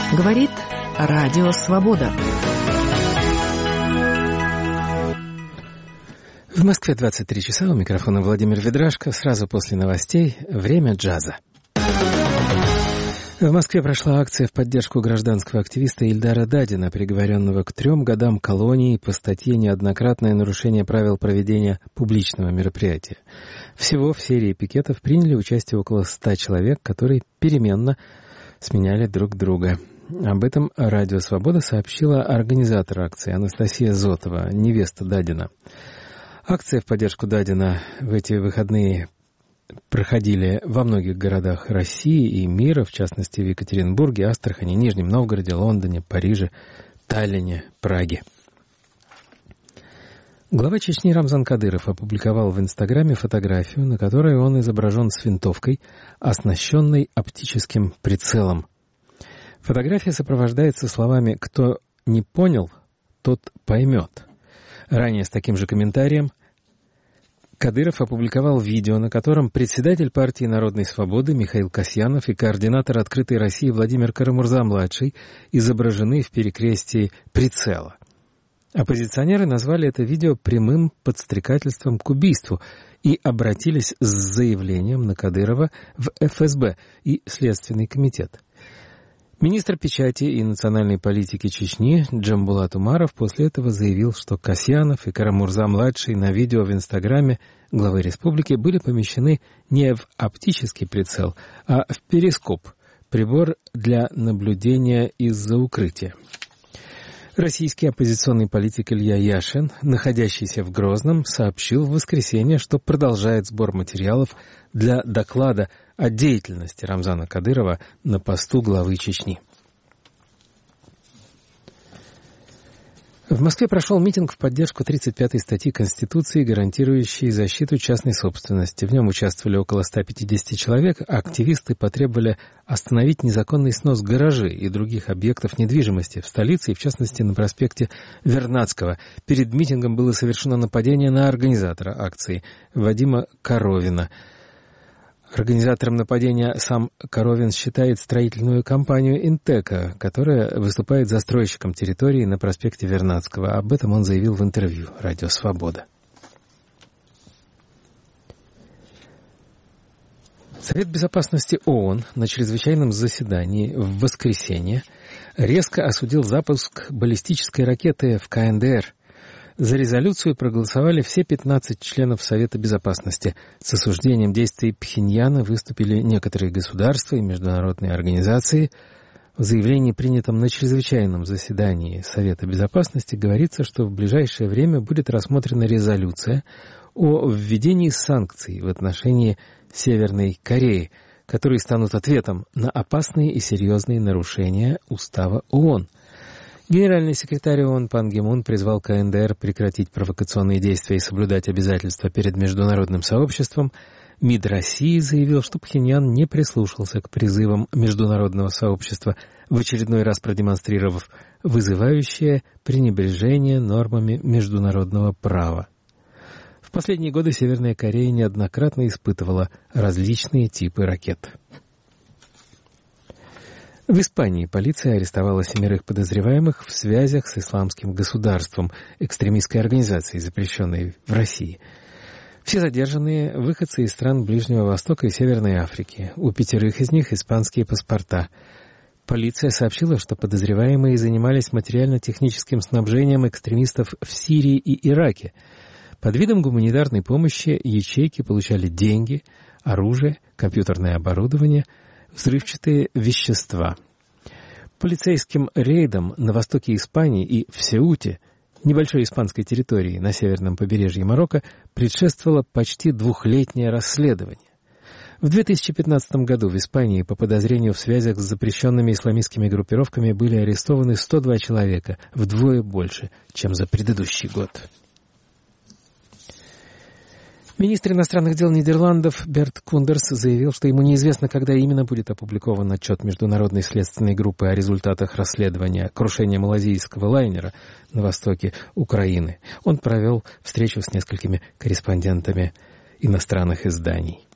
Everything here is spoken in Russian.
Говорит Радио Свобода. В Москве 23 часа, у микрофона Владимир Ведрашко. Сразу после новостей «Время джаза». В Москве прошла акция в поддержку гражданского активиста Ильдара Дадина, приговоренного к 3 годам колонии по статье «Неоднократное нарушение правил проведения публичного мероприятия». Всего в серии пикетов приняли участие около 100 человек, которые переменно сменяли друг друга. Об этом Радио Свобода сообщила организатор акции Анастасия Зотова, невеста Дадина. Акция в поддержку Дадина в эти выходные проходили во многих городах России и мира, в частности в Екатеринбурге, Астрахани, Нижнем Новгороде, Лондоне, Париже, Таллине, Праге. Глава Чечни Рамзан Кадыров опубликовал в Инстаграме фотографию, на которой он изображен с винтовкой, оснащенной оптическим прицелом. Фотография сопровождается словами «Кто не понял, тот поймет». Ранее с таким же комментарием Кадыров опубликовал видео, на котором председатель партии Народной Свободы Михаил Касьянов и координатор «Открытой России» Владимир Карамурза-младший изображены в перекрестии прицела. Оппозиционеры назвали это видео прямым подстрекательством к убийству и обратились с заявлением на Кадырова в ФСБ и Следственный комитет. Министр печати и национальной политики Чечни Джамбулат Умаров после этого заявил, что Касьянов и Карамурза-младший на видео в Инстаграме главы республики были помещены не в оптический прицел, а в перископ, прибор для наблюдения из-за укрытия. Российский оппозиционный политик Илья Яшин, находящийся в Грозном, сообщил в воскресенье, что продолжает сбор материалов для доклада о деятельности Рамзана Кадырова на посту главы Чечни. В Москве прошел митинг в поддержку 35-й статьи Конституции, гарантирующей защиту частной собственности. В нем участвовали около 150 человек, а активисты потребовали остановить незаконный снос гаражей и других объектов недвижимости в столице, и в частности на проспекте Вернадского. Перед митингом было совершено нападение на организатора акции Вадима Коровина. Организатором нападения сам Коровин считает строительную компанию «Интека», которая выступает застройщиком территории на проспекте Вернадского. Об этом он заявил в интервью «Радио Свобода». Совет Безопасности ООН на чрезвычайном заседании в воскресенье резко осудил запуск баллистической ракеты в КНДР. За резолюцию проголосовали все 15 членов Совета Безопасности. С осуждением действий Пхеньяна выступили некоторые государства и международные организации. В заявлении, принятом на чрезвычайном заседании Совета Безопасности, говорится, что в ближайшее время будет рассмотрена резолюция о введении санкций в отношении Северной Кореи, которые станут ответом на опасные и серьезные нарушения Устава ООН. Генеральный секретарь ООН Пан Ги Мун призвал КНДР прекратить провокационные действия и соблюдать обязательства перед международным сообществом. МИД России заявил, что Пхеньян не прислушался к призывам международного сообщества, в очередной раз продемонстрировав вызывающее пренебрежение нормами международного права. В последние годы Северная Корея неоднократно испытывала различные типы ракет. В Испании полиция арестовала 7 подозреваемых в связях с Исламским государством, экстремистской организацией, запрещенной в России. Все задержанные – выходцы из стран Ближнего Востока и Северной Африки. У 5 из них испанские паспорта. Полиция сообщила, что подозреваемые занимались материально-техническим снабжением экстремистов в Сирии и Ираке. Под видом гуманитарной помощи ячейки получали деньги, оружие, компьютерное оборудование, взрывчатые вещества. Полицейским рейдам на востоке Испании и в Сеуте, небольшой испанской территории на северном побережье Марокко, предшествовало почти 2-летнее расследование. В 2015 году в Испании по подозрению в связях с запрещенными исламистскими группировками были арестованы 102 человека, вдвое больше, чем за предыдущий год. Министр иностранных дел Нидерландов Берт Кундерс заявил, что ему неизвестно, когда именно будет опубликован отчет Международной следственной группы о результатах расследования крушения малазийского лайнера на востоке Украины. Он провел встречу с несколькими корреспондентами иностранных изданий.